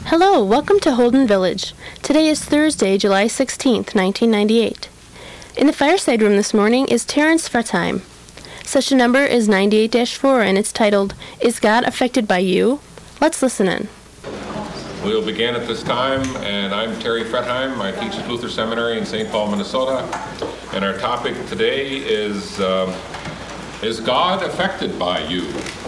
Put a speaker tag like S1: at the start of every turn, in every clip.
S1: Hello, welcome to Holden Village. Today is Thursday, July 16th, 1998. In the fireside room this morning is Terrence Fretheim. Session number is 98-4 and it's titled, Is God Affected by You? Let's listen in.
S2: We'll begin at this time, and I'm Terry Fretheim. I teach at Luther Seminary in St. Paul, Minnesota. And our topic today is God affected by you?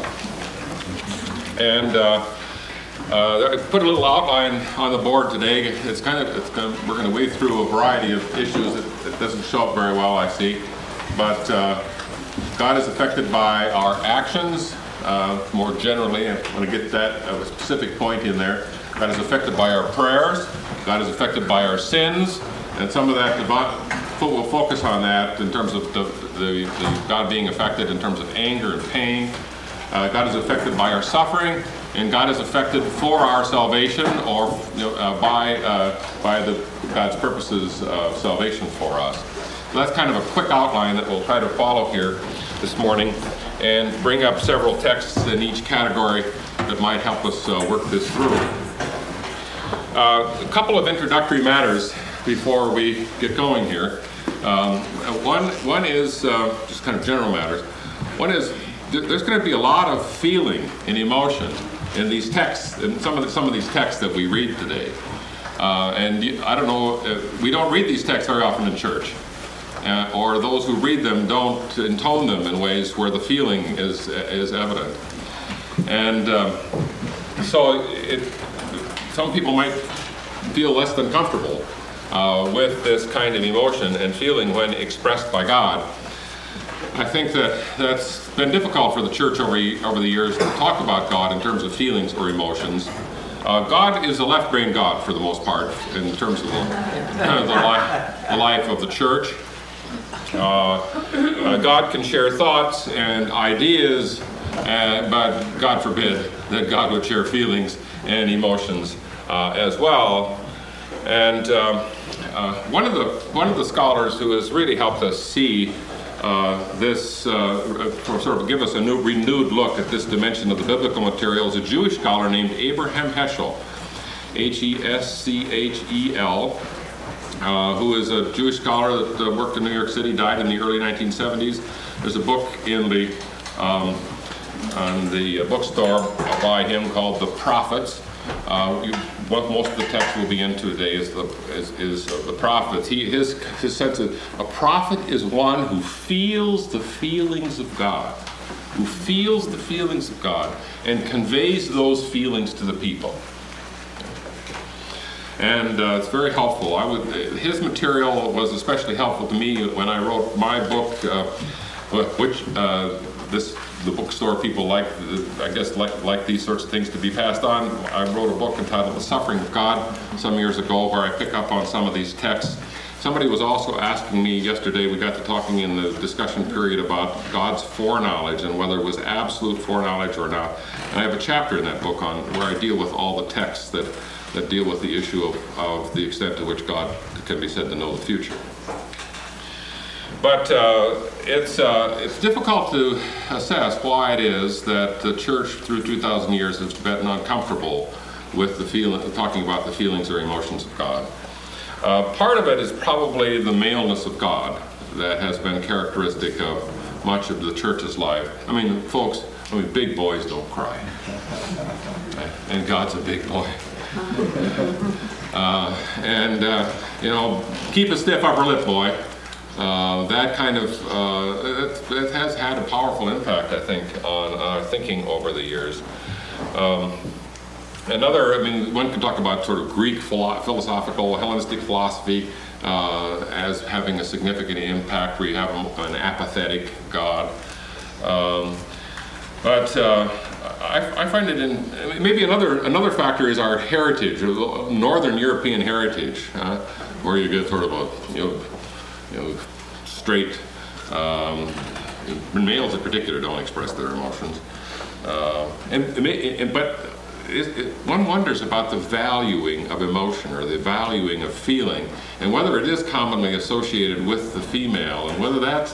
S2: And I put a little outline on the board today. We're going to wade through a variety of issues. It doesn't show up very well, I see. But God is affected by our actions, more generally. I'm going to get that a specific point in there. God is affected by our prayers. God is affected by our sins. And some of that, we'll focus on that in terms of the God being affected in terms of anger and pain. God is affected by our suffering, and God is affected for our salvation or by God's purposes of salvation for us. So that's kind of a quick outline that we'll try to follow here this morning and bring up several texts in each category that might help us work this through. A couple of introductory matters before we get going here. One is just kind of general matters. One is there's going to be a lot of feeling and emotion in these texts, in some of these texts that we read today. And I don't know, we don't read these texts very often in church, or those who read them don't intone them in ways where the feeling is evident. And so some people might feel less than comfortable with this kind of emotion and feeling when expressed by God. I think that's been difficult for the church over the years to talk about God in terms of feelings or emotions. God is a left-brain God for the most part in terms of the life of the church. God can share thoughts and ideas, but God forbid that God would share feelings and emotions as well. And one of the scholars who has really helped us see this sort of give us a renewed look at this dimension of the biblical material is a Jewish scholar named Abraham Heschel, Heschel, who is a Jewish scholar that worked in New York City, died in the early 1970s. There's a book in the bookstore by him called The Prophets. What most of the text will be into today is the prophets. His sense of a prophet is one who feels the feelings of God, and conveys those feelings to the people. And it's very helpful. His material was especially helpful to me when I wrote my book, which the bookstore people like these sorts of things to be passed on. I wrote a book entitled The Suffering of God some years ago where I pick up on some of these texts. Somebody was also asking me yesterday, we got to talking in the discussion period about God's foreknowledge and whether it was absolute foreknowledge or not. And I have a chapter in that book on where I deal with all the texts that deal with the issue of the extent to which God can be said to know the future. But it's difficult to assess why it is that the church through 2,000 years has been uncomfortable with talking about the feelings or emotions of God. Part of it is probably the maleness of God that has been characteristic of much of the church's life. I mean, folks, big boys don't cry. And God's a big boy. Keep a stiff upper lip, boy. That kind of, it has had a powerful impact, I think, on our thinking over the years. One could talk about sort of Greek philosophical, Hellenistic philosophy as having a significant impact where you have an apathetic God. I find it maybe another factor is our heritage, Northern European heritage, where you get sort of a, straight, males in particular don't express their emotions. One wonders about the valuing of emotion or the valuing of feeling, and whether it is commonly associated with the female, and whether that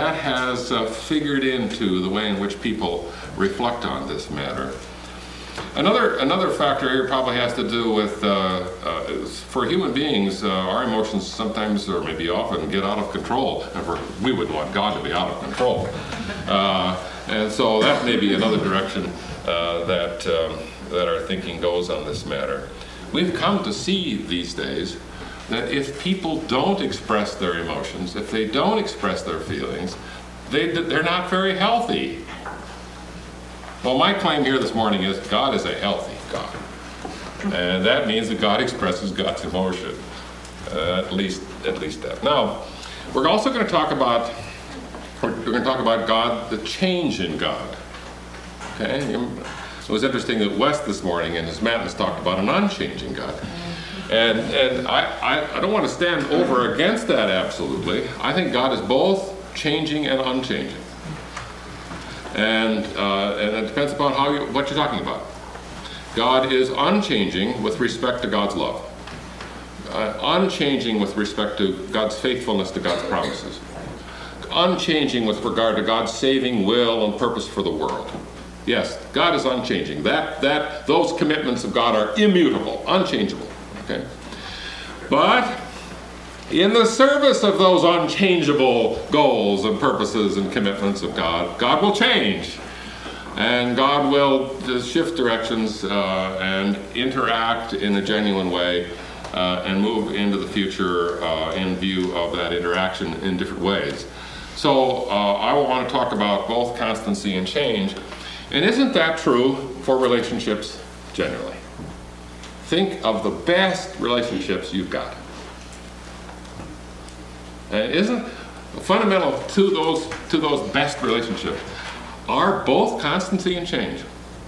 S2: has figured into the way in which people reflect on this matter. Another factor here probably has to do with, for human beings, our emotions sometimes, or maybe often, get out of control. And we would want God to be out of control. And so that may be another direction that our thinking goes on this matter. We've come to see these days that if people don't express their emotions, if they don't express their feelings, they're not very healthy. Well, my claim here this morning is God is a healthy God. And that means that God expresses God's emotion. At least that. Now, we're also going to talk about God, the change in God. Okay? It was interesting that Wes this morning in his Madness talked about an unchanging God. And I don't want to stand over against that absolutely. I think God is both changing and unchanging. And it depends upon what you're talking about. God is unchanging with respect to God's love. Unchanging with respect to God's faithfulness to God's promises. Unchanging with regard to God's saving will and purpose for the world. Yes, God is unchanging. Those commitments of God are immutable, unchangeable. Okay? But in the service of those unchangeable goals and purposes and commitments of God, God will change. And God will shift directions and interact in a genuine way and move into the future in view of that interaction in different ways. So I want to talk about both constancy and change. And isn't that true for relationships generally? Think of the best relationships you've got. And isn't fundamental to those best relationships are both constancy and change.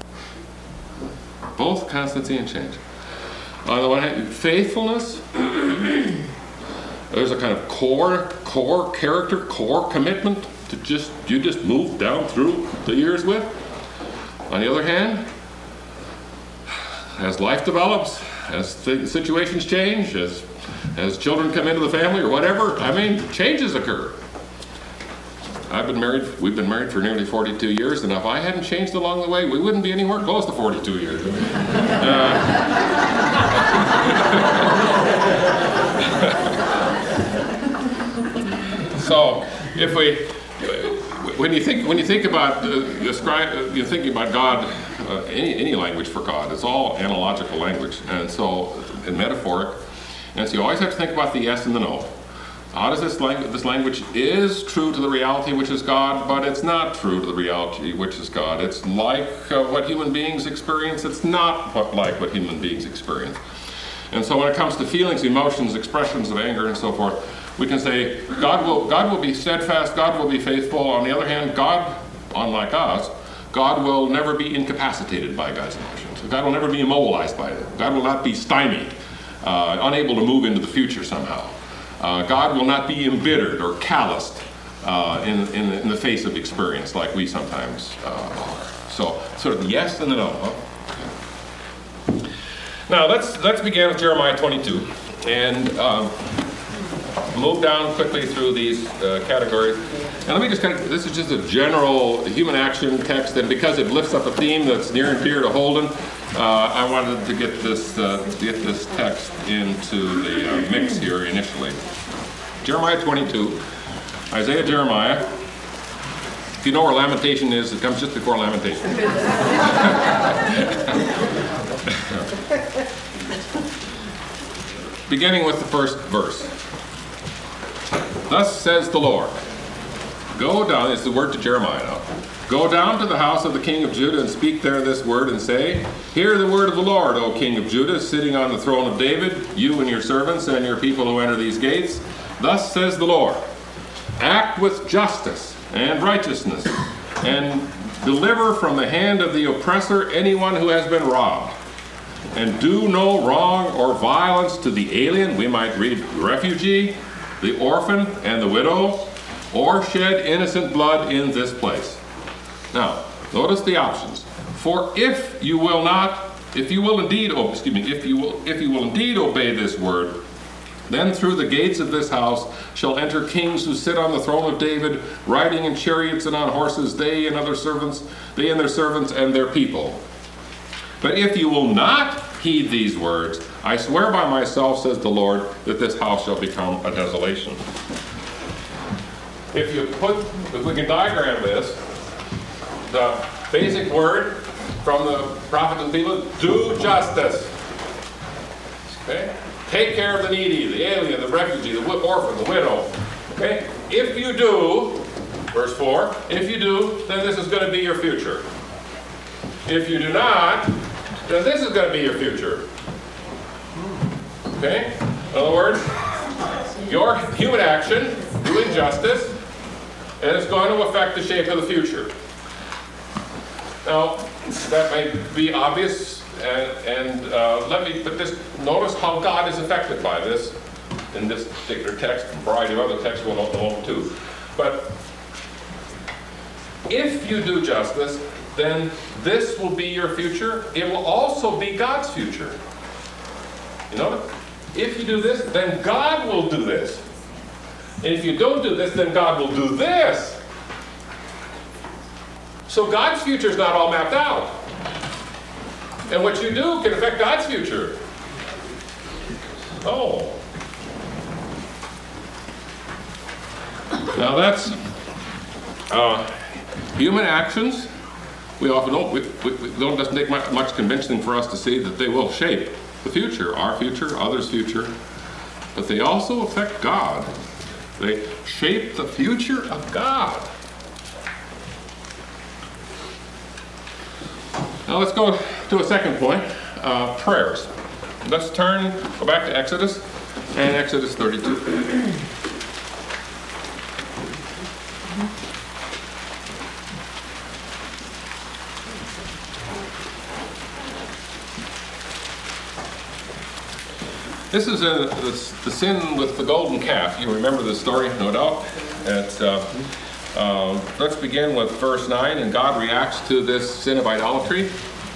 S2: Both constancy and change. On the one hand, faithfulness. There's a kind of core character, core commitment to you just move down through the years with. On the other hand, as life develops, as situations change, as children come into the family or whatever, changes occur. We've been married for nearly 42 years, and if I hadn't changed along the way, we wouldn't be anywhere close to 42 years. So, when you think about you're thinking about God, any language for God, it's all analogical language, and so and metaphoric, and so you always have to think about the yes and the no. How does this language is true to the reality which is God, but it's not true to the reality which is God. It's like what human beings experience. It's not like what human beings experience. And so when it comes to feelings, emotions, expressions of anger, and so forth, we can say God will be steadfast, God will be faithful. On the other hand, God, unlike us, God will never be incapacitated by God's emotions. God will never be immobilized by them. God will not be stymied, unable to move into the future somehow. God will not be embittered or calloused in the face of experience like we sometimes are. So sort of the yes and the no. Huh? Now let's begin with Jeremiah 22 and move down quickly through these categories. And let me just this is just a general human action text, and because it lifts up a theme that's near and dear to Holden, I wanted to get this text into the mix here initially. Jeremiah 22, Isaiah, Jeremiah. If you know where Lamentation is, it comes just before Lamentation. Beginning with the first verse. Thus says the Lord, go down, it's the word to Jeremiah now. Go down to the house of the king of Judah and speak there this word and say, hear the word of the Lord, O king of Judah, sitting on the throne of David, you and your servants and your people who enter these gates. Thus says the Lord, act with justice and righteousness, and deliver from the hand of the oppressor anyone who has been robbed. And do no wrong or violence to the alien, we might read refugee, the orphan, and the widow, or shed innocent blood in this place. Now, notice the options. For if you will indeed obey this word, then through the gates of this house shall enter kings who sit on the throne of David, riding in chariots and on horses, they and their servants and their people. But if you will not heed these words, I swear by myself, says the Lord, that this house shall become a desolation. If we can diagram this, the basic word from the prophet to the people, do justice. Okay? Take care of the needy, the alien, the refugee, the orphan, the widow. Okay? If you do, verse 4, if you do, then this is going to be your future. If you do not, then this is going to be your future. Okay? In other words, your human action, doing justice, and it's going to affect the shape of the future. Now, that may be obvious, but just notice how God is affected by this in this particular text. A variety of other texts we'll know too. But if you do justice, then this will be your future. It will also be God's future. You know, if you do this, then God will do this. And if you don't do this, then God will do this. So God's future is not all mapped out. And what you do can affect God's future. Oh. Now that's human actions. We often don't, it doesn't take much convincing for us to see that they will shape the future, our future, others' future. But they also affect God. They shape the future of God. Now let's go to a second point, prayers. Let's go back to Exodus, and Exodus 32. This is the sin with the golden calf. You remember the story, no doubt. Let's begin with verse 9, and God reacts to this sin of idolatry.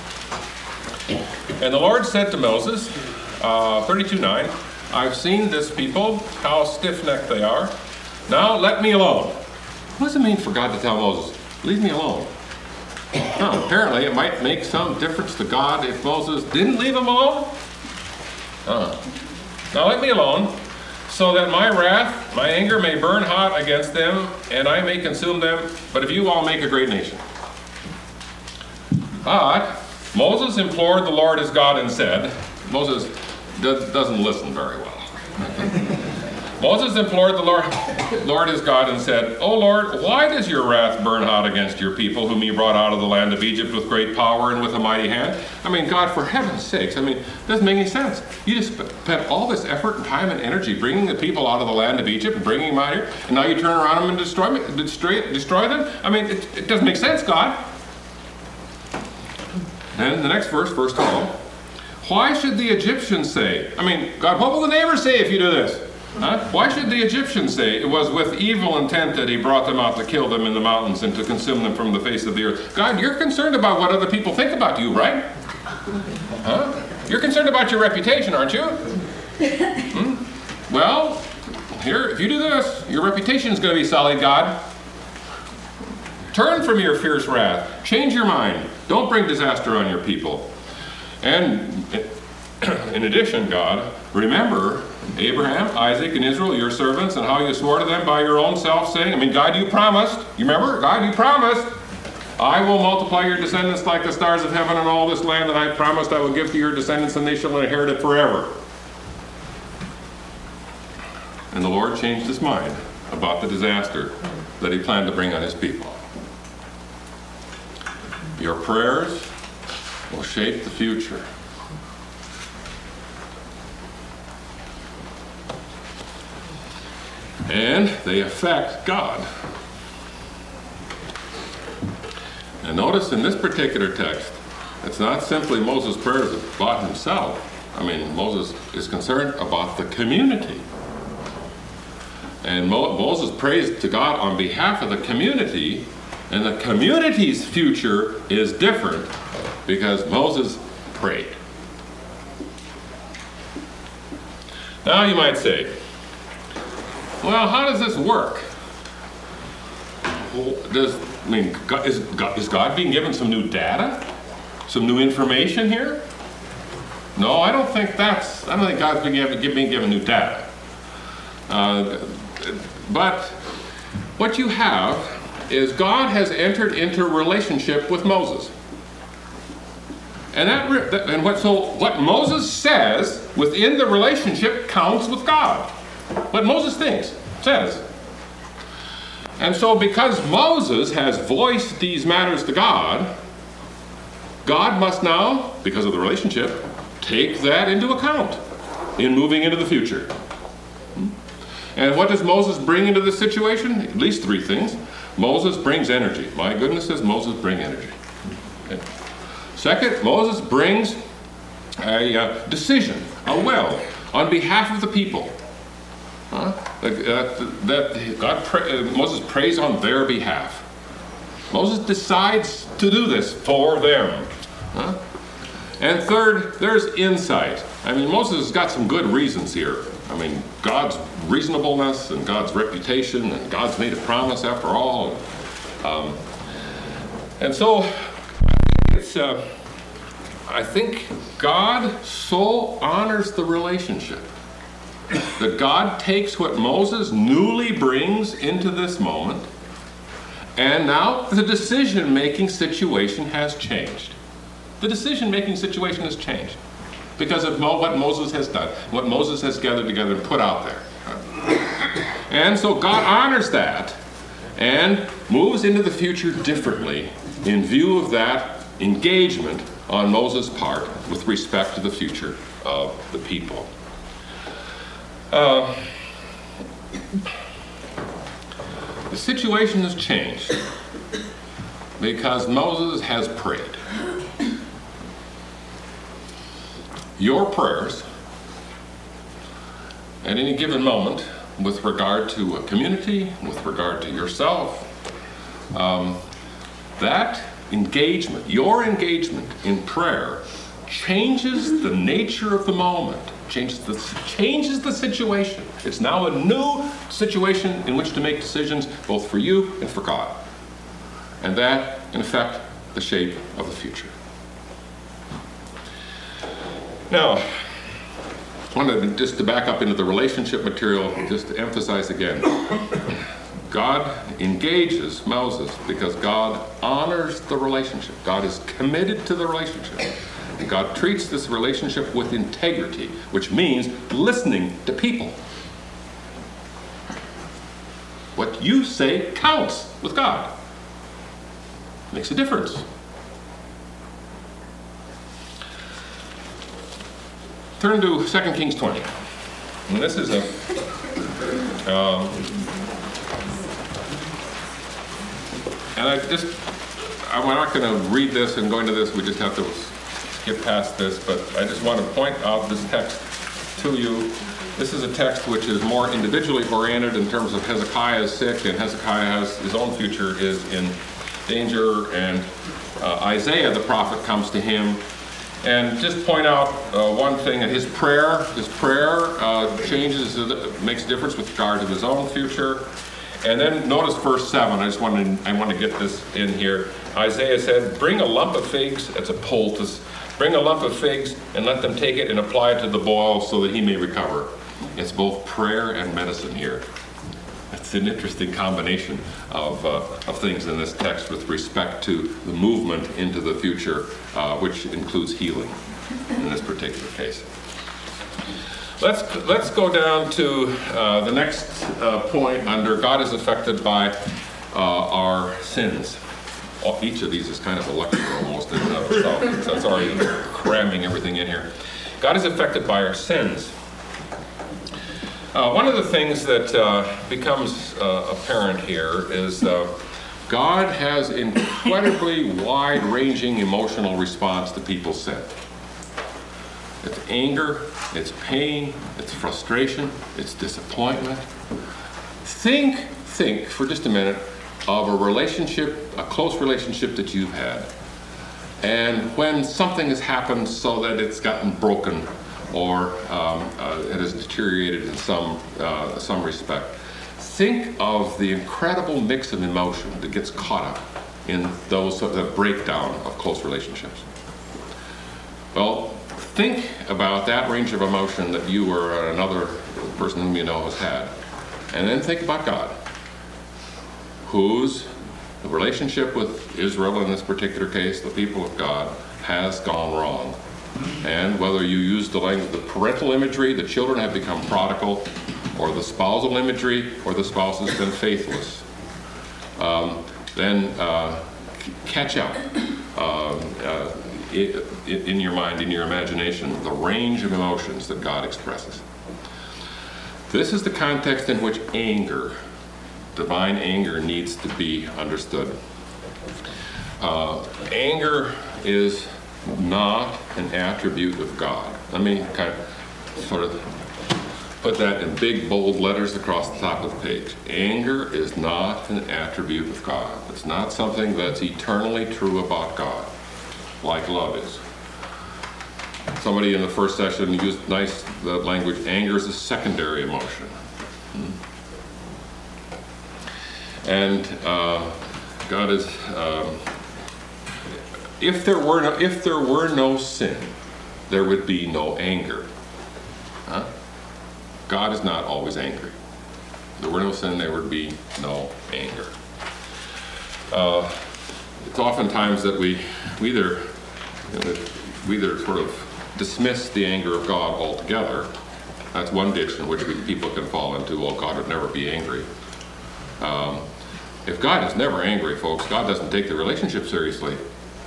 S2: And the Lord said to Moses, 32:9, I've seen this people, how stiff-necked they are. Now let me alone. What does it mean for God to tell Moses, leave me alone? Now, apparently it might make some difference to God if Moses didn't leave him alone. Now let me alone, so that my wrath, my anger may burn hot against them, and I may consume them, but if you all make a great nation. But Moses implored the Lord his God and said, Moses doesn't listen very well. Moses implored the Lord his God and said, O Lord, why does your wrath burn hot against your people, whom you brought out of the land of Egypt with great power and with a mighty hand? I mean, God, for heaven's sakes, it doesn't make any sense. You just spent all this effort and time and energy bringing the people out of the land of Egypt and bringing them out here, and now you turn around them and destroy them? It doesn't make sense, God. And the next verse, verse 12, why should the Egyptians say, God, what will the neighbors say if you do this? Why should the Egyptians say it was with evil intent that he brought them out to kill them in the mountains and to consume them from the face of the earth? God, you're concerned about what other people think about you, right? You're concerned about your reputation, aren't you? Well, here, if you do this, your reputation is going to be sullied, God. Turn from your fierce wrath. Change your mind. Don't bring disaster on your people. And in addition, God, remember Abraham, Isaac, and Israel, your servants, and how you swore to them by your own self, saying, God, you promised. You remember? God, you promised. I will multiply your descendants like the stars of heaven and all this land that I promised I will give to your descendants, and they shall inherit it forever. And the Lord changed his mind about the disaster that he planned to bring on his people. Your prayers will shape the future. And they affect God. And notice in this particular text, it's not simply Moses' prayers about himself. Moses is concerned about the community. And Moses prays to God on behalf of the community, and the community's future is different because Moses prayed. Now you might say, well, how does this work? Is God being given some new data? some new information here? No, I don't think God's been given new data. But what you have is God has entered into a relationship with Moses. And what Moses says within the relationship counts with God. What Moses says. And so because Moses has voiced these matters to God, God must now, because of the relationship, take that into account in moving into the future. And what does Moses bring into this situation? At least three things. Moses brings energy. My goodness, does Moses bring energy. Okay. Second, Moses brings a decision, a will, on behalf of the people. Moses prays on their behalf. Moses decides to do this for them. And third, there's insight. I mean, Moses has got some good reasons here. I mean, God's reasonableness and God's reputation, and God's made a promise after all. And so, I think God so honors the relationship that God takes what Moses newly brings into this moment, and now the decision-making situation has changed. The decision-making situation has changed because of what Moses has done, what Moses has gathered together and put out there. And so God honors that and moves into the future differently in view of that engagement on Moses' part with respect to the future of the people. The situation has changed because Moses has prayed. Your prayers at any given moment with regard to a community, with regard to yourself, that engagement, your engagement in prayer, changes the nature of the moment, changes the situation. It's now a new situation in which to make decisions both for you and for God. And that, in effect, the shape of the future. Now, I wanted just to back up into the relationship material, just to emphasize again. God engages Moses because God honors the relationship. God is committed to the relationship. And God treats this relationship with integrity, which means listening to people. What you say counts with God. Makes a difference. Turn to 2 Kings 20. And this is I'm not going to read this and go into this. We just have to skip past this. But I just want to point out this text to you. This is a text which is more individually oriented in terms of Hezekiah is sick, and Hezekiah has his own future is in danger, and Isaiah the prophet comes to him. And just point out one thing, that his prayer changes, makes a difference with regard to his own future. And then notice verse 7. I want to get this in here. Isaiah said, "Bring a lump of figs," that's a poultice. "Bring a lump of figs and let them take it and apply it to the boil so that he may recover." It's both prayer and medicine here. It's an interesting combination of things in this text with respect to the movement into the future, which includes healing in this particular case. Let's go down to the next point under God is affected by our sins. Each of these is kind of a lecture almost in and of itself. So that's already cramming everything in here. God is affected by our sins. One of the things that becomes apparent here is God has incredibly wide-ranging emotional response to people's sin. It's anger, it's pain, it's frustration, it's disappointment. Think for just a minute of a close relationship that you've had. And when something has happened so that it's gotten broken or it has deteriorated in some respect, think of the incredible mix of emotion that gets caught up in the breakdown of close relationships. Well, think about that range of emotion that you or another person whom you know has had. And then think about God, whose relationship with Israel in this particular case, the people of God, has gone wrong. And whether you use the language, the parental imagery, the children have become prodigal, or the spousal imagery, or the spouse has been faithless, then catch up in your mind, in your imagination, the range of emotions that God expresses. This is the context in which anger, divine anger, needs to be understood. Anger is not an attribute of God. Let me kind of sort of put that in big, bold letters across the top of the page. Anger is not an attribute of God. It's not something that's eternally true about God, like love is. Somebody in the first session used the language, anger is a secondary emotion. And God is, if there were no sin, there would be no anger. Huh? God is not always angry. If there were no sin, there would be no anger. It's oftentimes that we either sort of dismiss the anger of God altogether. That's one ditch in which people can fall into. Well, God would never be angry. If God is never angry, folks, God doesn't take the relationship seriously.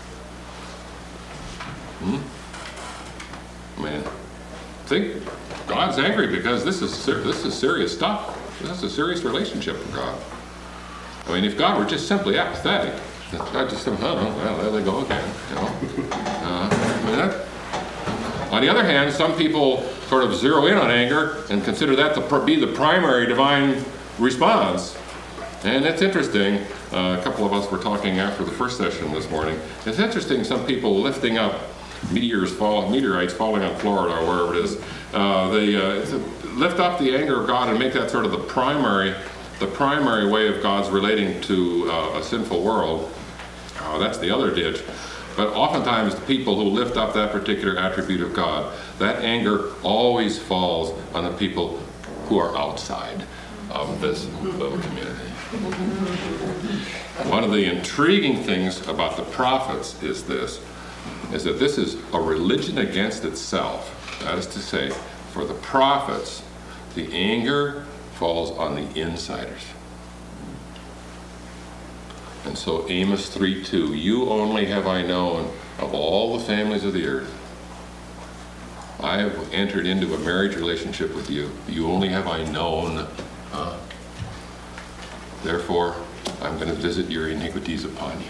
S2: Man, think God's angry because this is serious stuff. This is a serious relationship with God. I mean, if God were just simply apathetic, God just said, well, there they go again. You know? On the other hand, some people sort of zero in on anger and consider that to be the primary divine response. And it's interesting, a couple of us were talking after the first session this morning, it's interesting some people lifting up meteorites falling on Florida or wherever it is, they lift up the anger of God and make that sort of the primary way of God's relating to a sinful world. That's the other ditch. But oftentimes the people who lift up that particular attribute of God, that anger always falls on the people who are outside of this little community. One of the intriguing things about the prophets is that this is a religion against itself. That is to say, for the prophets, the anger falls on the insiders. And so Amos 3:2, you only have I known of all the families of the earth. I have entered into a marriage relationship with you. You only have I known. Therefore, I'm going to visit your iniquities upon you.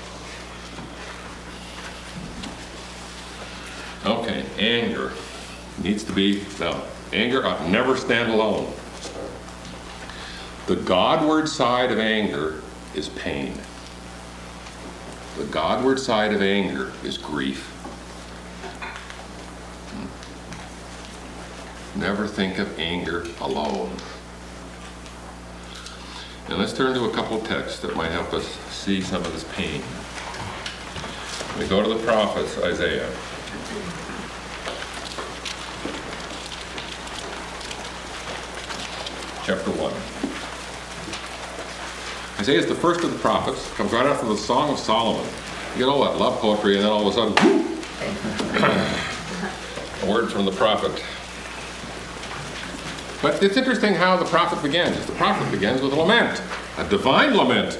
S2: Okay, anger needs to be, now, anger ought never stand alone. The Godward side of anger is pain. The Godward side of anger is grief. Never think of anger alone. And let's turn to a couple of texts that might help us see some of this pain. We go to the prophets, Isaiah. Chapter 1. Isaiah is the first of the prophets, comes right after the Song of Solomon. You get all that love poetry, and then all of a sudden, a word from the prophet. But it's interesting how the prophet begins. The prophet begins with a lament, a divine lament.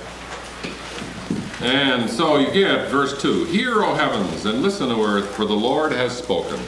S2: And so you get verse 2, hear, O heavens, and listen, O earth, for the Lord has spoken.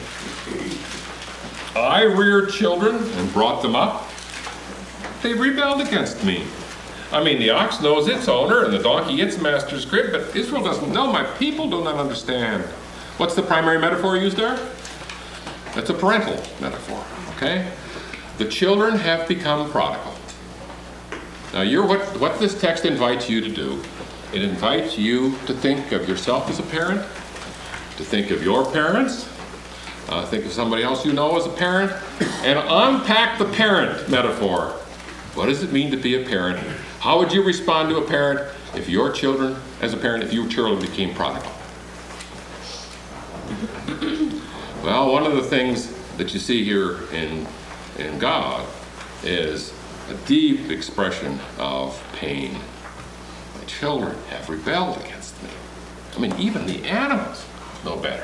S2: I reared children and brought them up. They rebelled against me. I mean, the ox knows its owner and the donkey its master's crib, but Israel doesn't know. My people do not understand. What's the primary metaphor used there? It's a parental metaphor, okay? The children have become prodigal. Now, what this text invites you to do, it invites you to think of yourself as a parent, to think of your parents, think of somebody else you know as a parent, and unpack the parent metaphor. What does it mean to be a parent? How would you respond to a parent if your children became prodigal? Well, one of the things that you see here in God is a deep expression of pain. My children have rebelled against me. I mean, even the animals know better.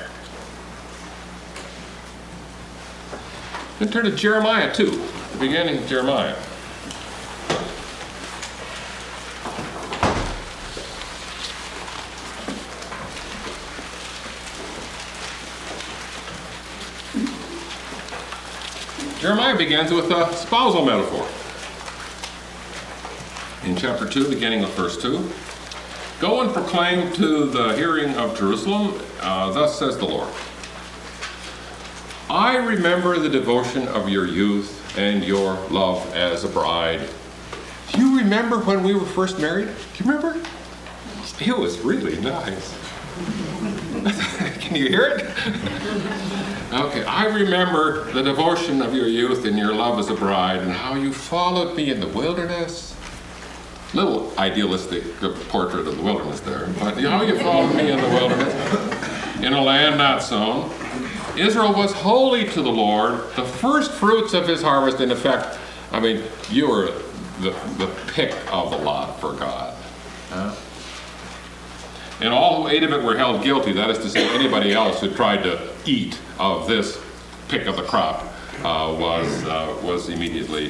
S2: Then turn to Jeremiah 2, the beginning of Jeremiah. Jeremiah begins with a spousal metaphor. In chapter 2, beginning with verse 2, "Go and proclaim to the hearing of Jerusalem, thus says the Lord, I remember the devotion of your youth and your love as a bride." Do you remember when we were first married? Do you remember? It was really nice. Can you hear it? Okay, "I remember the devotion of your youth and your love as a bride, and how you followed me in the wilderness." Little idealistic portrait of the wilderness there, but how you followed me in the wilderness, in a land not sown. Israel was holy to the Lord, the first fruits of his harvest. In effect, I mean, you were the pick of the lot for God. And all who ate of it were held guilty. That is to say, anybody else who tried to eat of this pick of the crop was immediately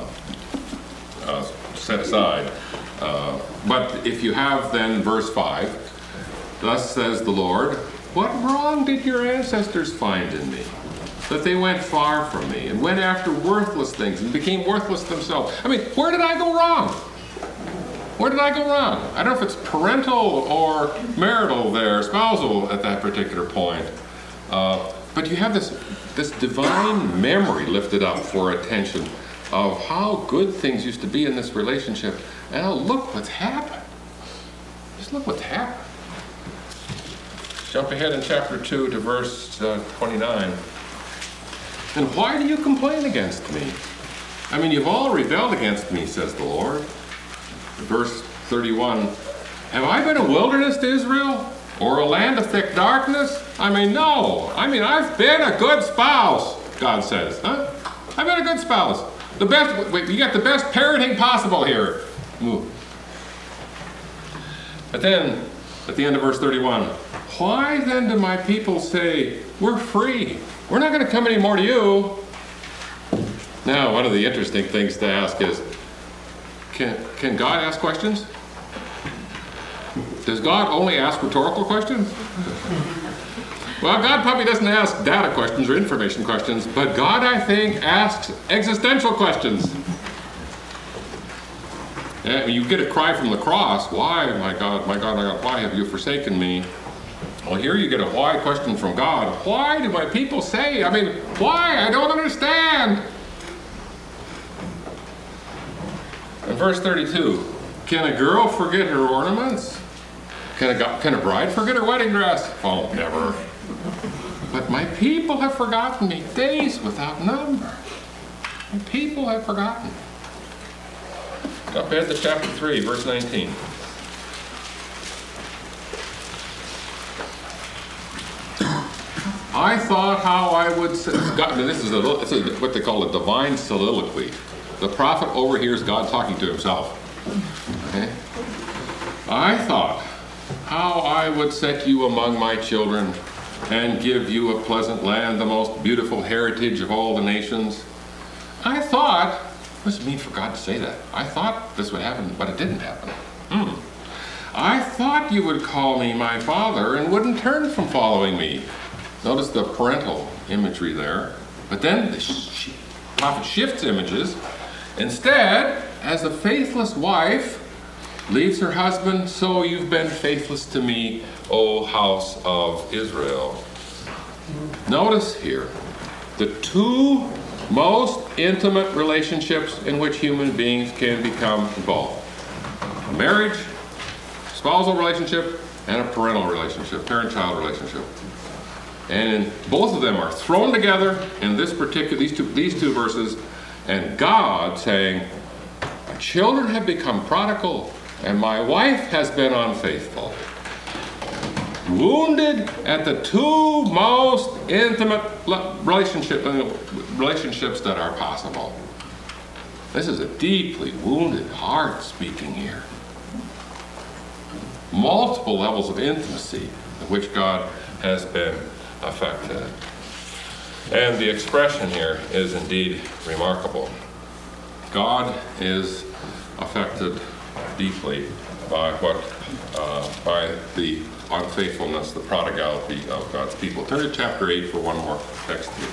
S2: set aside. But if you have then verse 5, "Thus says the Lord, what wrong did your ancestors find in me, that they went far from me and went after worthless things and became worthless themselves?" I mean, where did I go wrong? Where did I go wrong? I don't know if it's parental or marital there, spousal at that particular point. But you have this divine memory lifted up for attention of how good things used to be in this relationship. And now look what's happened. Just look what's happened. Jump ahead in chapter 2 to verse 29. "And why do you complain against me? I mean, you've all rebelled against me, says the Lord." Verse 31, "Have I been a wilderness to Israel, or a land of thick darkness? I mean, no. I mean, I've been a good spouse," God says. Huh? I've been a good spouse. The best, you got the best parenting possible here. Ooh. But then, at the end of verse 31, "Why then do my people say, we're free? We're not going to come anymore to you?" Now, one of the interesting things to ask is, can God ask questions? Does God only ask rhetorical questions? Well, God probably doesn't ask data questions or information questions, but God, I think, asks existential questions. And you get a cry from the cross, "Why, my God, my God, my God, why have you forsaken me?" Well, here you get a why question from God. Why do my people say? I mean, why? I don't understand. In verse 32, "Can a girl forget her ornaments? Can a bride forget her wedding dress? Oh, never. But my people have forgotten me days without number." My people have forgotten. Up ahead to chapter 3, verse 19. "I thought how I would say," this is what they call a divine soliloquy. The prophet overhears God talking to himself. Okay? "I thought how I would set you among my children and give you a pleasant land, the most beautiful heritage of all the nations." I thought, what does it mean for God to say that? I thought this would happen, but it didn't happen. "I thought you would call me my father and wouldn't turn from following me." Notice the parental imagery there. But then the prophet shifts images. "Instead, as a faithless wife leaves her husband, so you've been faithless to me, O house of Israel." Notice here the two most intimate relationships in which human beings can become involved: a marriage, spousal relationship, and a parental relationship, parent-child relationship. And both of them are thrown together in these two verses, and God saying, "My children have become prodigal, and my wife has been unfaithful." wounded at the two most intimate relationships that are possible. This is a deeply wounded heart speaking here. Multiple levels of intimacy in which God has been affected. And the expression here is indeed remarkable. God is affected deeply by by the unfaithfulness, the prodigality of God's people. Turn to chapter 8 for one more text here.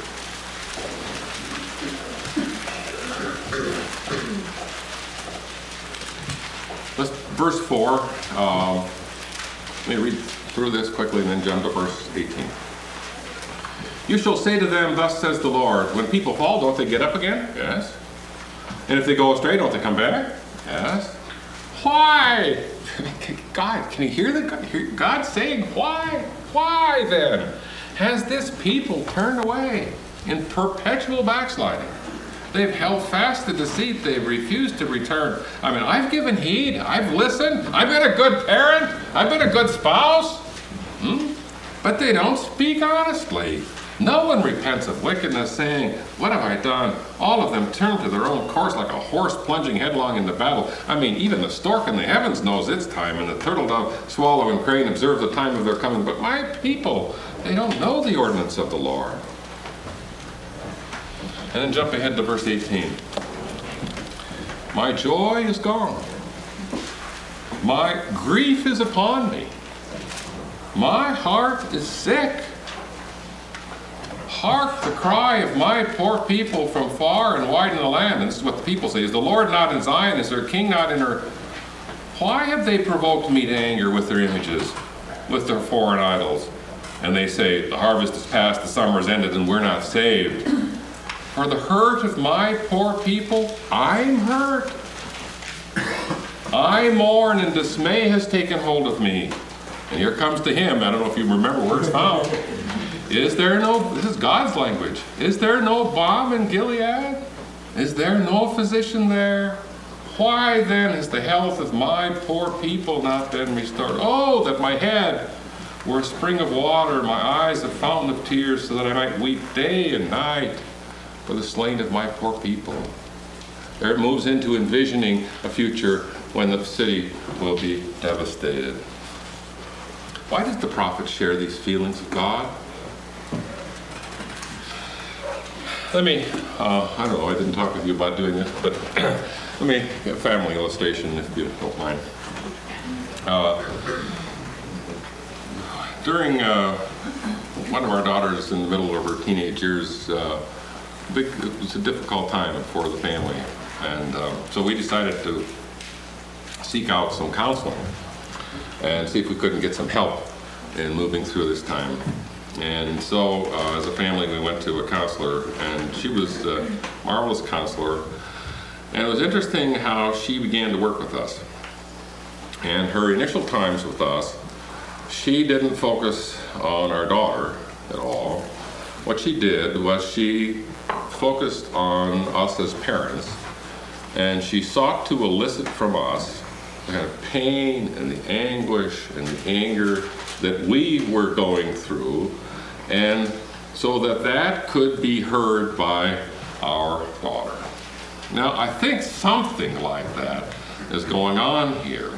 S2: Verse 4, let me read through this quickly and then jump to verse 18. You shall say to them, thus says the Lord, when people fall, don't they get up again? Yes. And if they go astray, don't they come back? Yes. Why? God, can you hear God saying, why? Why then has this people turned away in perpetual backsliding? They've held fast to deceit. They've refused to return. I mean, I've given heed. I've listened. I've been a good parent. I've been a good spouse. But they don't speak honestly. No one repents of wickedness, saying, what have I done? All of them turn to their own course like a horse plunging headlong into battle. I mean, even the stork in the heavens knows its time, and the turtle dove, swallow, and crane observe the time of their coming. But my people, they don't know the ordinance of the Lord. And then jump ahead to verse 18. My joy is gone. My grief is upon me. My heart is sick. Hark the cry of my poor people from far and wide in the land. And this is what the people say. Is the Lord not in Zion? Is their king not in her? Why have they provoked me to anger with their images, with their foreign idols? And they say, the harvest is past, the summer is ended, and we're not saved. For the hurt of my poor people, I'm hurt. I mourn and dismay has taken hold of me. And here comes the hymn. I don't know if you remember where it's found. Is there no, this is God's language. Is there no balm in Gilead? Is there no physician there? Why then has the health of my poor people not been restored? Oh, that my head were a spring of water, my eyes a fountain of tears, so that I might weep day and night for the slain of my poor people. There it moves into envisioning a future when the city will be devastated. Why does the prophet share these feelings of God? Let me, I don't know, I didn't talk with you about doing this, but let me get a family illustration if you don't mind. During one of our daughters in the middle of her teenage years, it was a difficult time for the family, and so we decided to seek out some counseling and see if we couldn't get some help in moving through this time. And so as a family we went to a counselor, and she was a marvelous counselor, and it was interesting how she began to work with us. And her initial times with us, she didn't focus on our daughter at all. What she did was she focused on us as parents, and she sought to elicit from us the kind of pain and the anguish and the anger that we were going through, and so that could be heard by our daughter. Now, I think something like that is going on here,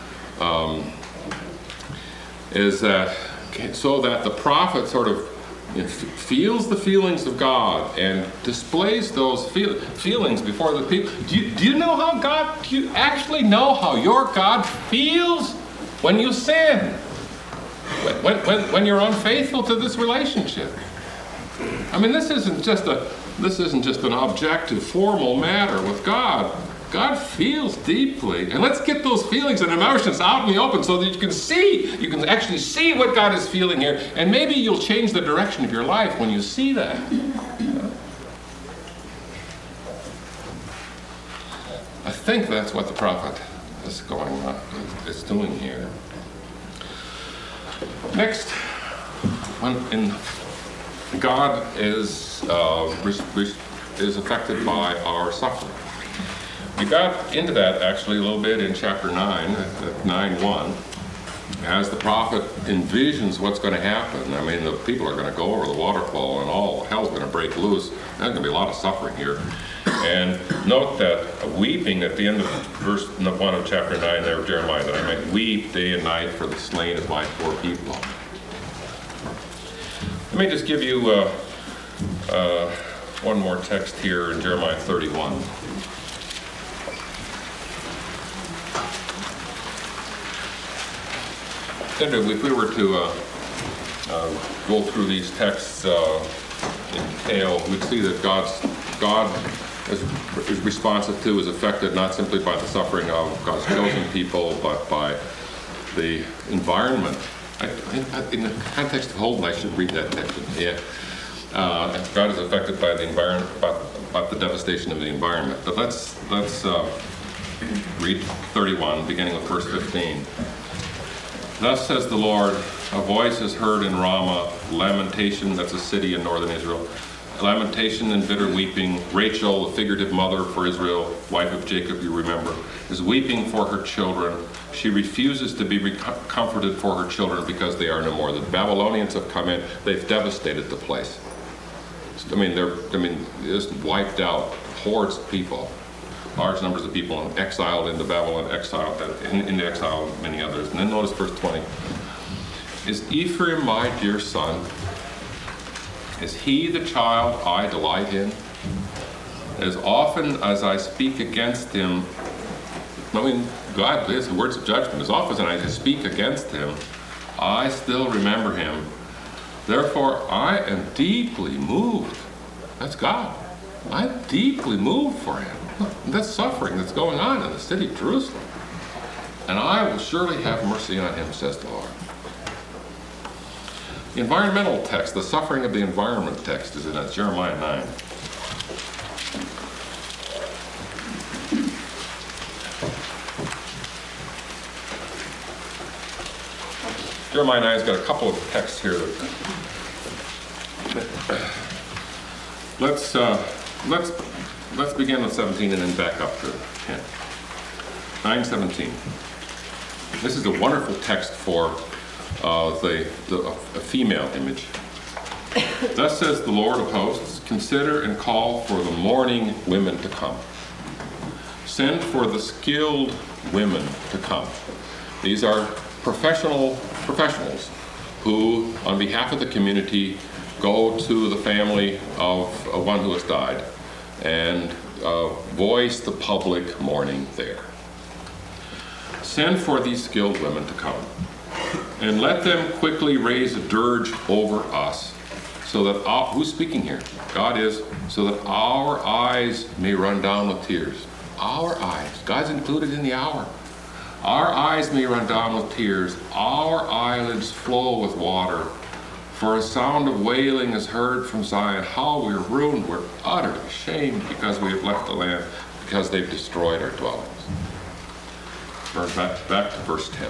S2: is that so that the prophet sort of feels the feelings of God and displays those feelings before the people. Do you know how God, do you actually know how your God feels when you sin? When you're unfaithful to this relationship? I mean, this isn't just an objective, formal matter with God. God feels deeply. And let's get those feelings and emotions out in the open so that you can actually see what God is feeling here. And maybe you'll change the direction of your life when you see that. I think that's what the prophet is doing here. Next, God is affected by our suffering. We got into that actually a little bit in chapter 9, 9:1. as the prophet envisions what's going to happen, I mean, the people are going to go over the waterfall and all hell's going to break loose. There's going to be a lot of suffering here. And note that weeping at the end of verse 1 of chapter 9 there of Jeremiah, that I might weep day and night for the slain of my poor people. Let me just give you one more text here in Jeremiah 31. If we were to go through these texts in detail, we'd see that God is responsive to, is affected not simply by the suffering of God's chosen people, but by the environment. In the context of Holden, I should read that text. Yeah, God is affected by the environment, by the devastation of the environment. But let's read 31, beginning with verse 15. Thus says the Lord, a voice is heard in Ramah, lamentation, that's a city in northern Israel, lamentation and bitter weeping. Rachel, the figurative mother for Israel, wife of Jacob, you remember, is weeping for her children. She refuses to be comforted for her children because they are no more. The Babylonians have come in, they've devastated the place. It's wiped out hordes of people. Large numbers of people exiled into Babylon, into exile, many others. And then notice verse 20. Is Ephraim my dear son? Is he the child I delight in? As often as I speak against him, God is the words of judgment. As often as I speak against him, I still remember him. Therefore, I am deeply moved. That's God. I'm deeply moved for him. That suffering that's going on in the city of Jerusalem. And I will surely have mercy on him, says the Lord. The environmental text, the suffering of the environment text, is in Jeremiah 9. Jeremiah 9's got a couple of texts here. Let's begin with 17 and then back up to 10. 9:17. This is a wonderful text for a female image. Thus says the Lord of hosts, consider and call for the mourning women to come. Send for the skilled women to come. These are professionals who, on behalf of the community, go to the family of one who has died and voice the public mourning there. Send for these skilled women to come, and let them quickly raise a dirge over us, so that who's speaking here? God is, so that our eyes may run down with tears. Our eyes. God's included in the hour. Our eyes may run down with tears. Our eyelids flow with water. For a sound of wailing is heard from Zion. How we're ruined, we're utterly ashamed because we have left the land, because they've destroyed our dwellings. Back to verse 10.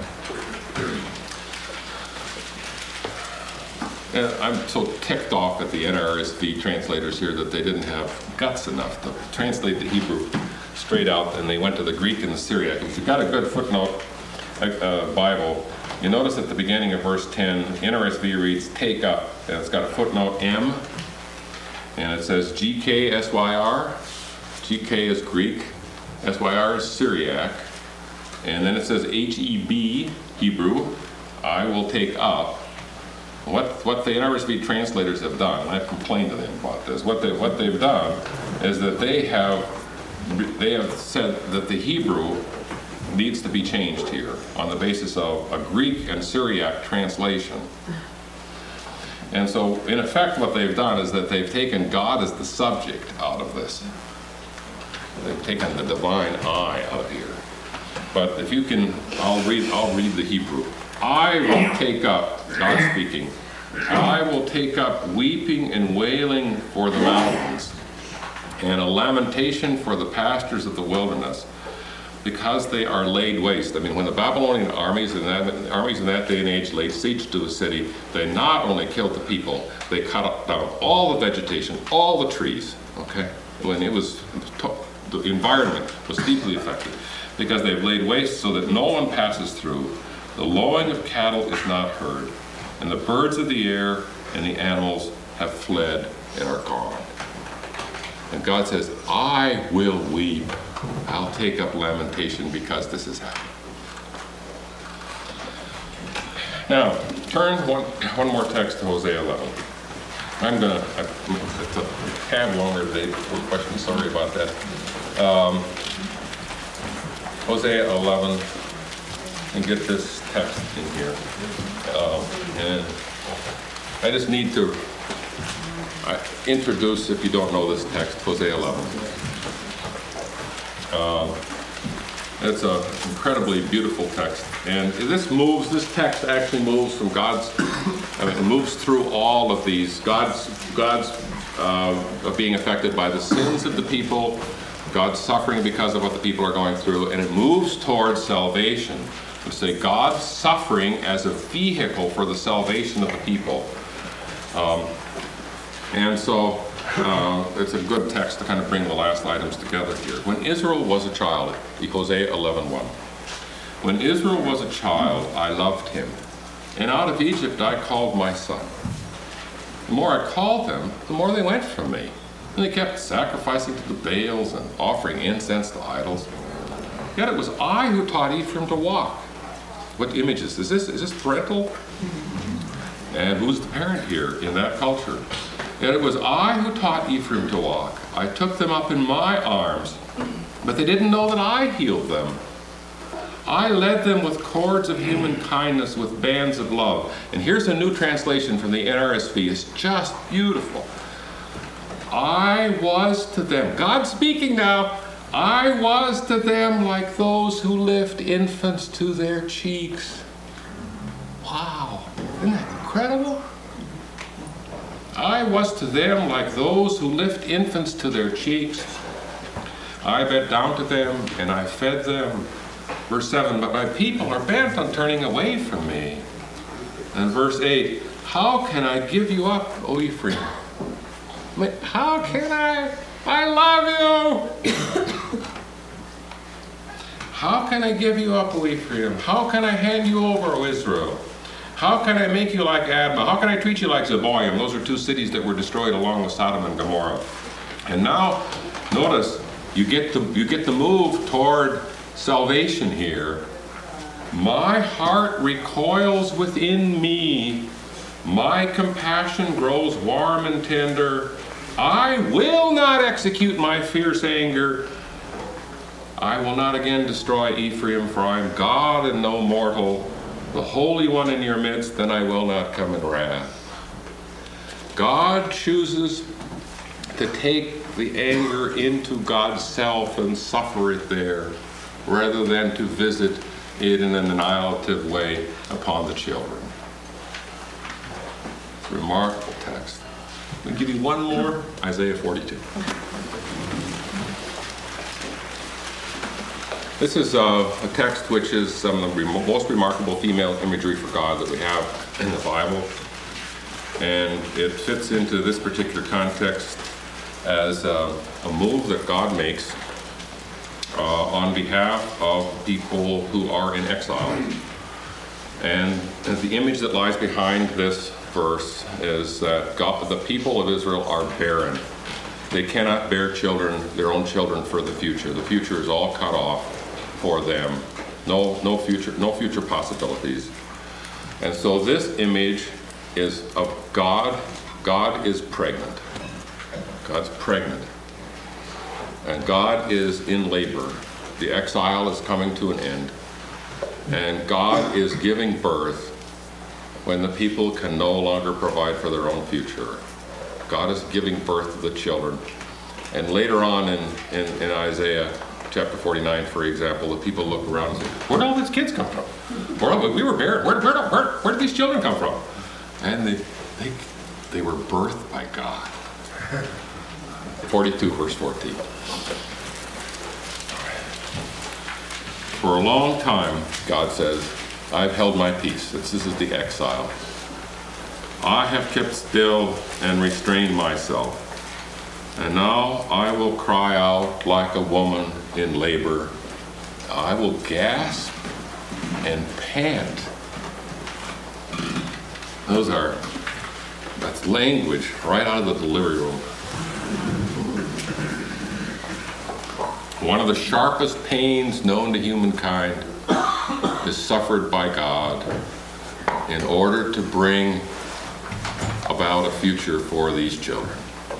S2: And I'm so ticked off at the NRSV translators here that they didn't have guts enough to translate the Hebrew straight out, and they went to the Greek and the Syriac. If you've got a good footnote Bible, you notice at the beginning of verse 10, NRSV reads, take up, and it's got a footnote M, and it says GKSYR. GK is Greek, SYR is Syriac, and then it says HEB, Hebrew, I will take up. What the NRSV translators have done, and I've complained to them about this, what they've done is that they have said that the Hebrew needs to be changed here on the basis of a Greek and Syriac translation. And so, in effect, what they've done is that they've taken God as the subject out of this. They've taken the divine I out of here. But if you can, I'll read the Hebrew. I will take up, God speaking, I will take up weeping and wailing for the mountains, and a lamentation for the pastures of the wilderness, because they are laid waste. I mean, when the Babylonian armies in that day and age laid siege to a city, they not only killed the people, they cut down all the vegetation, all the trees, okay? When the environment was deeply affected, because they've laid waste so that no one passes through. The lowing of cattle is not heard, and the birds of the air and the animals have fled and are gone. And God says, I will weep. I'll take up lamentation because this has happened. Now, turn one more text to Hosea 11. It's a tad longer today before questions, sorry about that. Hosea 11, and get this text in here. And I just need to introduce, if you don't know this text, Hosea 11. It's an incredibly beautiful text. And this text actually moves from it moves through all of these. God's being affected by the sins of the people, God's suffering because of what the people are going through, and it moves towards salvation. We say God's suffering as a vehicle for the salvation of the people. And so it's a good text to kind of bring the last items together here. When Israel was a child, Hosea 11:1. When Israel was a child, I loved him, and out of Egypt I called my son. The more I called them, the more they went from me. And they kept sacrificing to the Baals and offering incense to idols. Yet it was I who taught Ephraim to walk. What image is this? Is this parental? And who's the parent here in that culture? Yet it was I who taught Ephraim to walk. I took them up in my arms, but they didn't know that I healed them. I led them with cords of human kindness, with bands of love. And here's a new translation from the NRSV. It's just beautiful. I was to them, God speaking now, I was to them like those who lift infants to their cheeks. Wow, isn't that incredible? I was to them like those who lift infants to their cheeks. I bent down to them and I fed them. Verse 7, but my people are bent on turning away from me. And verse 8, how can I give you up, O Ephraim? How can I love you. How can I give you up, O Ephraim? How can I hand you over, O Israel? How can I make you like Admah? How can I treat you like Zeboim? Those are two cities that were destroyed along with Sodom and Gomorrah. And now, notice, you get to move toward salvation here. My heart recoils within me. My compassion grows warm and tender. I will not execute my fierce anger. I will not again destroy Ephraim, for I am God and no mortal, the Holy One in your midst, then I will not come in wrath. God chooses to take the anger into God's self and suffer it there, rather than to visit it in an annihilative way upon the children. It's a remarkable text. I'll give you one more, Isaiah 42. This is a text which is some of the most remarkable female imagery for God that we have in the Bible. And it fits into this particular context as a move that God makes on behalf of people who are in exile. And the image that lies behind this verse is that the people of Israel are barren. They cannot bear children, their own children, for the future. The future is all cut off for them. No future possibilities. And so this image is of God. God is pregnant. God's pregnant. And God is in labor. The exile is coming to an end. And God is giving birth when the people can no longer provide for their own future. God is giving birth to the children. And later on in Isaiah chapter 49, for example, the people look around and say, where did all these kids come from? We were barren. Where did these children come from? And they were birthed by God. 42, verse 14. For a long time, God says, I've held my peace. This is the exile. I have kept still and restrained myself. And now I will cry out like a woman in labor. I will gasp and pant. That's language right out of the delivery room. One of the sharpest pains known to humankind is suffered by God in order to bring about a future for these children.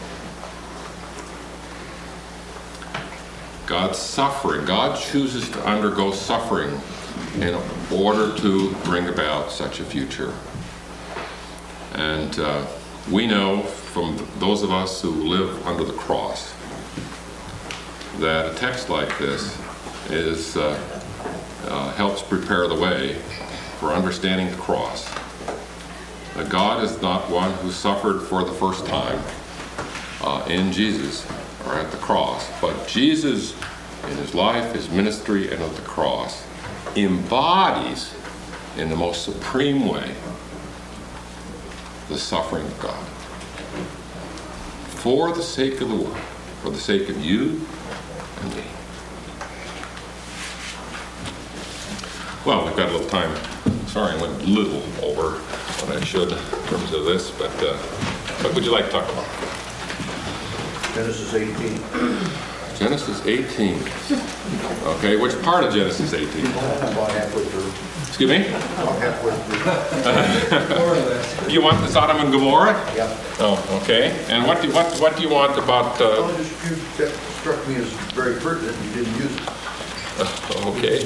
S2: God's suffering, God chooses to undergo suffering in order to bring about such a future. And we know from those of us who live under the cross that a text like this helps prepare the way for understanding the cross. That God is not one who suffered for the first time in Jesus or at the cross, but Jesus in his life, his ministry, and at the cross embodies in the most supreme way the suffering of God for the sake of the world, for the sake of you and me. Well, we've got a little time. Sorry, I went a little over what I should in terms of this, but what would you like to talk about?
S3: Genesis 18.
S2: Genesis 18. Okay, which part of Genesis 18?
S3: About halfway through.
S2: Excuse me?
S3: About halfway through.
S4: More or less.
S2: You want the Sodom and Gomorrah?
S3: Yeah.
S2: Oh, okay. And what do you want about?
S3: Well, that struck me as very pertinent. You didn't use it.
S2: Okay.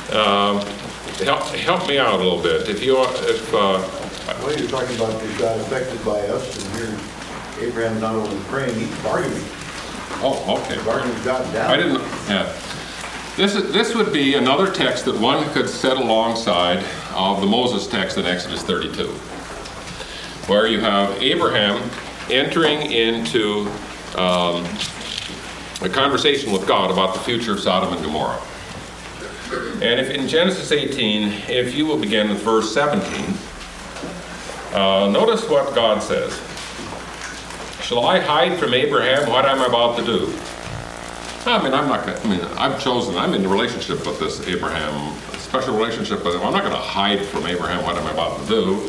S2: Help me out a little bit. If
S3: Well, you're talking about the God affected by us, and here Abraham not only praying, he's bargaining.
S2: Oh, okay.
S3: Bargaining God down.
S2: I didn't. Yeah. This would be another text that one could set alongside of the Moses text in Exodus 32, where you have Abraham entering into a conversation with God about the future of Sodom and Gomorrah. And if in Genesis 18, if you will begin with verse 17, notice what God says. Shall I hide from Abraham what I'm about to do? I'm in a relationship with this Abraham, a special relationship with him. I'm not going to hide from Abraham what I'm about to do.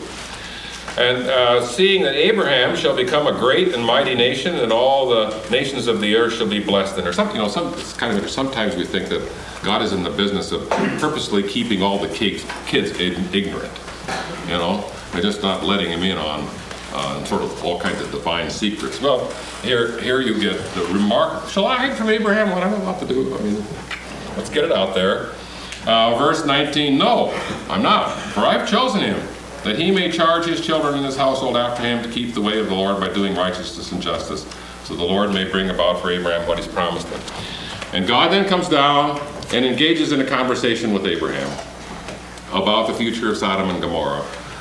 S2: And seeing that Abraham shall become a great and mighty nation, and all the nations of the earth shall be blessed in her. It's kind of interesting. Sometimes we think that God is in the business of purposely keeping all the kids ignorant, and just not letting him in on sort of all kinds of divine secrets. Well, here you get the remark, shall I hide from Abraham what I'm about to do? Let's get it out there. Verse 19, no, I'm not, for I've chosen him, that he may charge his children in his household after him to keep the way of the Lord by doing righteousness and justice, so the Lord may bring about for Abraham what he's promised him. And God then comes down and engages in a conversation with Abraham about the future of Sodom and Gomorrah.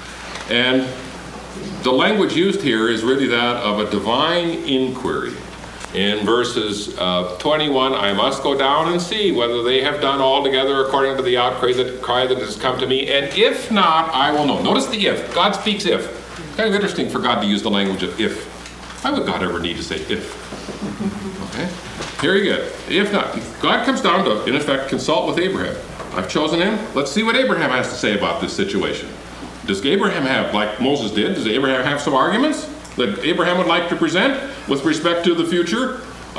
S2: And the language used here is really that of a divine inquiry. In verses 21, I must go down and see whether they have done altogether according to the outcry that has come to me, and if not, I will know. Notice the if. God speaks if. Kind of interesting for God to use the language of if. Why would God ever need to say if? Okay. Here you go. If not, God comes down to, in effect, consult with Abraham. I've chosen him. Let's see what Abraham has to say about this situation. Does Abraham have, like Moses did, does Abraham have some arguments that Abraham would like to present with respect to the future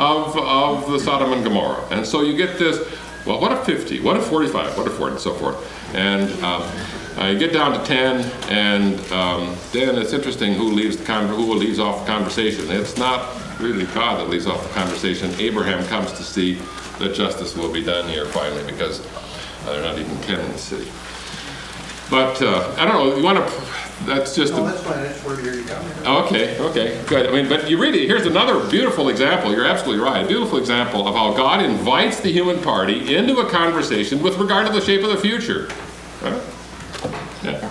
S2: of the Sodom and Gomorrah? And so you get this, well, what if 50? What if 45? What if 40? And so forth. And you get down to 10, and then it's interesting who leaves off the conversation. It's not really God that leaves off the conversation. Abraham comes to see that justice will be done here finally, because they're not even 10 in the city. But I don't know. You want to? That's just.
S3: No, that's fine. I just wanted to hear you comment.
S2: Okay, good. But here's another beautiful example. You're absolutely right. A beautiful example of how God invites the human party into a conversation with regard to the shape of the future. Huh? Yeah.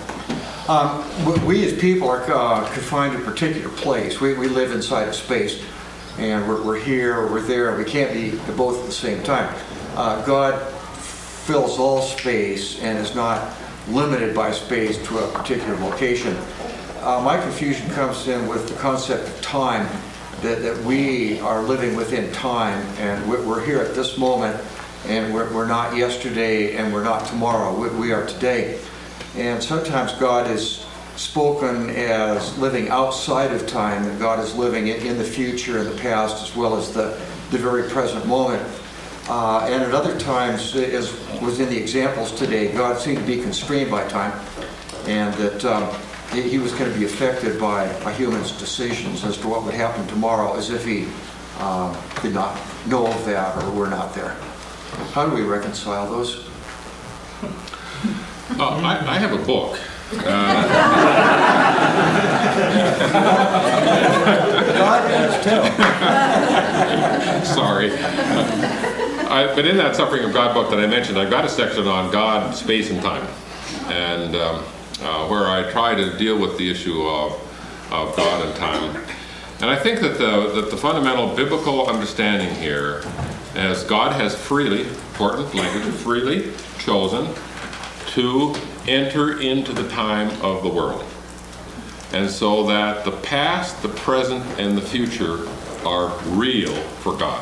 S4: We as people are confined to a particular place. We live inside of space, and we're here, or we're there, and we can't be both at the same time. God fills all space and is not limited by space to a particular location. My confusion comes in with the concept of time, that we are living within time, and we're here at this moment, and we're not yesterday, and we're not tomorrow. We are today. And sometimes God is spoken as living outside of time, and God is living in the future and the past, as well as the very present moment. And at other times, as was in the examples today, God seemed to be constrained by time, and that he was going to be affected by a human's decisions as to what would happen tomorrow, as if he did not know of that or were not there. How do we reconcile those?
S2: I have a book.
S4: God does too.
S2: Sorry. But in that Suffering of God book that I mentioned, I've got a section on God, space, and time, and where I try to deal with the issue of God and time. And I think that the fundamental biblical understanding here is God has freely, important language, freely chosen to enter into the time of the world. And so that the past, the present, and the future are real for God.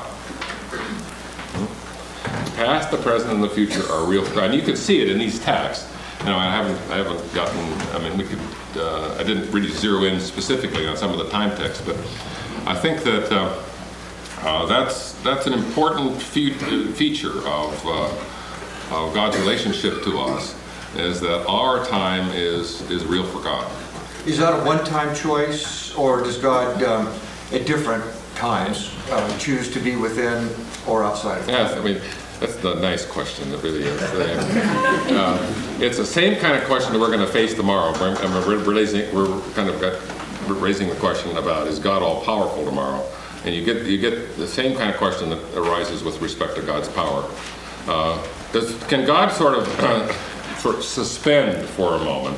S2: The past, the present, and the future are real for God. And you can see it in these texts. You know, I haven't gotten, I mean, we could, I didn't really zero in specifically on some of the time texts, but I think that that's an important feature of God's relationship to us, is that our time is real for God.
S4: Is that a one-time choice, or does God, at different times, choose to be within or outside of time?
S2: Yes, I mean, that's the nice question. It really is. It's the same kind of question that we're going to face tomorrow. We're kind of raising the question about, is God all powerful tomorrow? And you get the same kind of question that arises with respect to God's power. Can God sort of suspend for a moment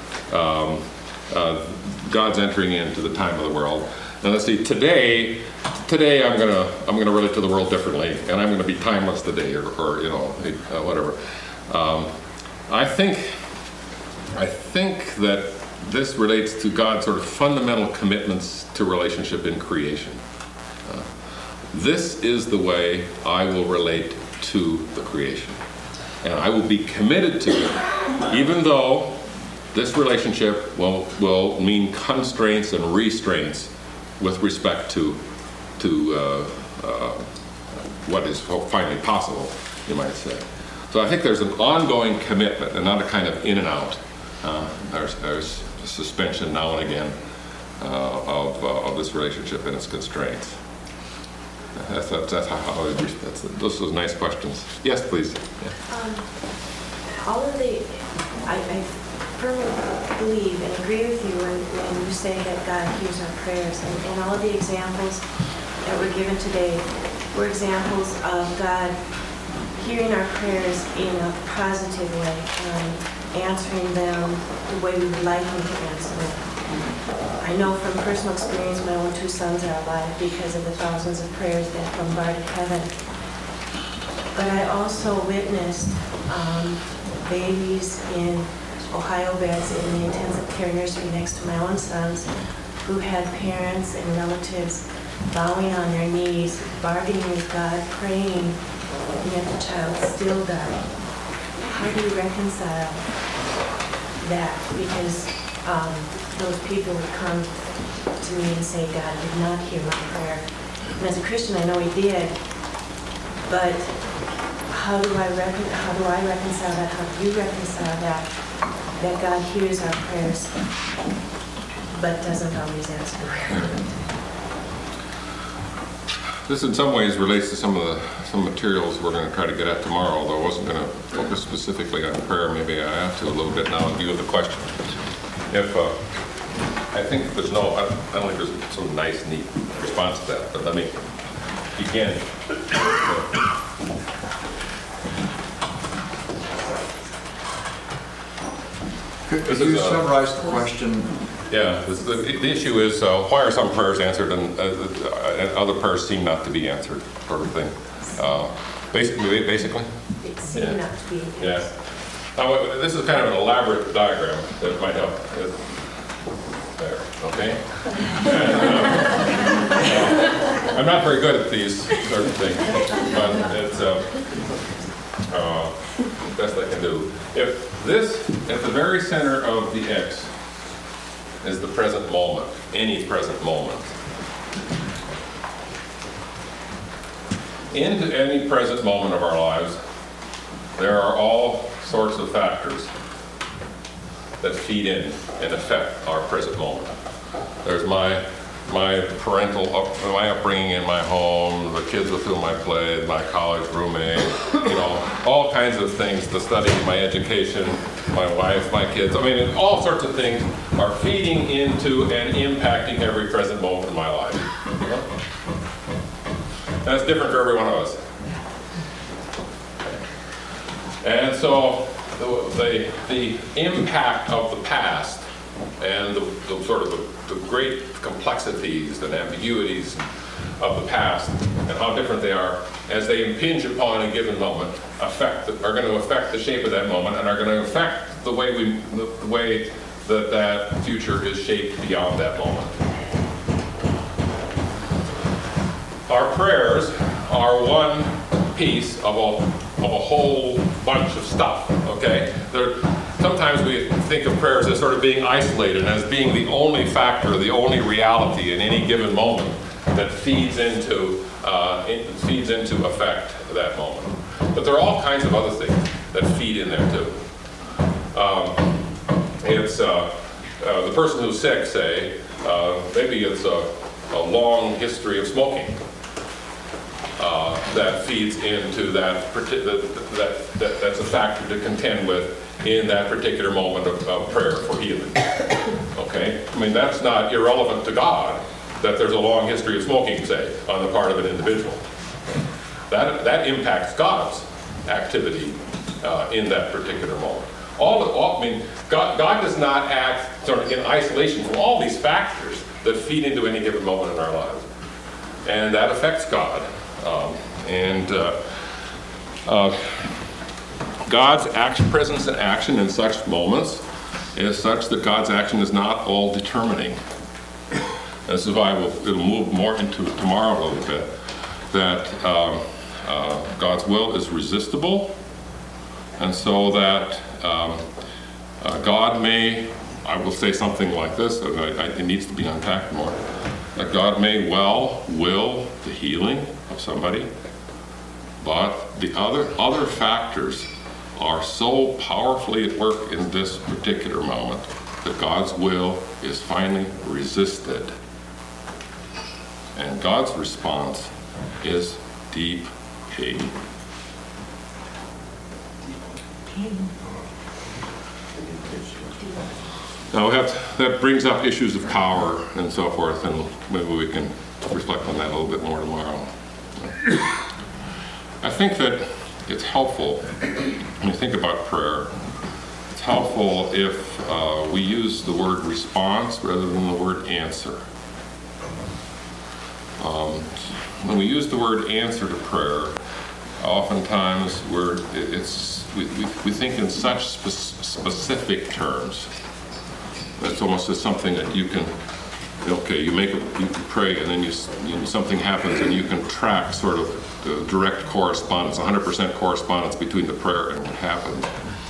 S2: God's entering into the time of the world? And let's see, today I'm gonna relate to the world differently, and I'm gonna be timeless today, or you know, whatever. I think that this relates to God's sort of fundamental commitments to relationship in creation. This is the way I will relate to the creation, and I will be committed to it, even though this relationship will mean constraints and restraints with respect to what is finally possible, you might say. So I think there's an ongoing commitment and not a kind of in and out. There's a suspension now and again of this relationship and its constraints. That's how those are nice questions. Yes, please.
S5: Yeah. I firmly believe and agree with you when you say that God hears our prayers, and all of the examples that were given today were examples of God hearing our prayers in a positive way, answering them the way we would like Him to answer them. I know from personal experience my own 2 sons are alive because of the thousands of prayers that bombarded heaven. But I also witnessed babies in Ohio beds in the intensive care nursery next to my own sons who had parents and relatives bowing on their knees, bargaining with God, praying, and yet the child still died. How do you reconcile that? Because those people would come to me and say, God did not hear my prayer. And as a Christian, I know He did, but how do I reconcile that? How do you reconcile that God hears our prayers, but doesn't always answer the prayer?
S2: This in some ways relates to some materials we're going to try to get at tomorrow, although I wasn't going to focus specifically on prayer. Maybe I have to a little bit now in view of the question. I think there's I don't think there's some nice, neat response to that, but let me begin.
S4: Could you summarize the question?
S2: Yeah, the issue is why are some prayers answered and other prayers seem not to be answered, sort of thing. Basically?
S5: It seemed not to be.
S2: Yeah. Now, this is kind of an elaborate diagram that might help. There, okay? And, I'm not very good at these sort of things, but it's best I can do. If this, at the very center of the X, is the present moment, any present moment. Into any present moment of our lives, there are all sorts of factors that feed in and affect our present moment. There's my my upbringing in my home, the kids with whom I played, my college roommate, all kinds of things, the study, my education, my wife, my kids. I mean, all sorts of things are feeding into and impacting every present moment in my life. That's different for every one of us. And so the impact of the past and the sort of the great complexities and ambiguities of the past and how different they are as they impinge upon a given moment are going to affect the shape of that moment and are going to affect the way that future is shaped beyond that moment. Our prayers are one piece of a whole bunch of stuff, okay? Sometimes we think of prayers as sort of being isolated and as being the only factor, the only reality in any given moment that feeds into effect that moment. But there are all kinds of other things that feed in there too. It's the person who's sick, say, maybe it's a long history of smoking that feeds into that's a factor to contend with in that particular moment of prayer for healing. Okay? I mean, that's not irrelevant to God that there's a long history of smoking, say, on the part of an individual. That impacts God's activity in that particular moment. God does not act sort of in isolation from all these factors that feed into any given moment in our lives. And that affects God. God's presence and action in such moments is such that God's action is not all determining. This is why it'll move more into tomorrow a little bit, that God's will is resistible, and so that God may, I will say something like this, it needs to be unpacked more, that God may well will the healing of somebody, but the other factors are so powerfully at work in this particular moment that God's will is finally resisted. And God's response is deep pain. Now that brings up issues of power and so forth, and maybe we can reflect on that a little bit more tomorrow. I think that it's helpful, when you think about prayer, it's helpful if we use the word response rather than the word answer. When we use the word answer to prayer, oftentimes we think in such specific terms. It's almost as something that you can, you pray, and then something happens, and you can track sort of the direct correspondence, 100% correspondence between the prayer and what happened.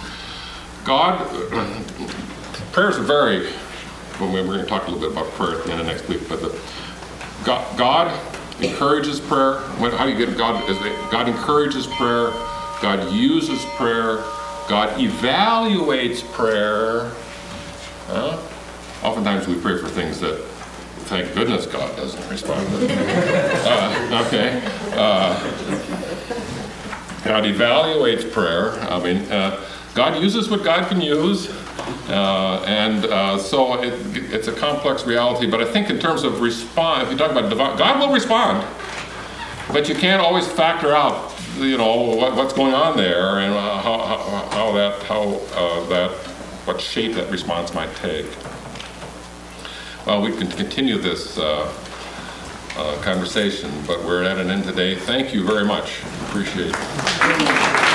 S2: Prayers vary. Well, we're going to talk a little bit about prayer at the end of next week, but God encourages prayer. How do you get God? God encourages prayer. God uses prayer. God evaluates prayer. Oftentimes we pray for things that, thank goodness, God doesn't respond to. God evaluates prayer. God uses what God can use. So it's a complex reality, but I think in terms of response, if you talk about divine, God will respond, but you can't always factor out, what's going on there and what shape that response might take. Well, we can continue this conversation, but we're at an end today. Thank you very much. Appreciate it.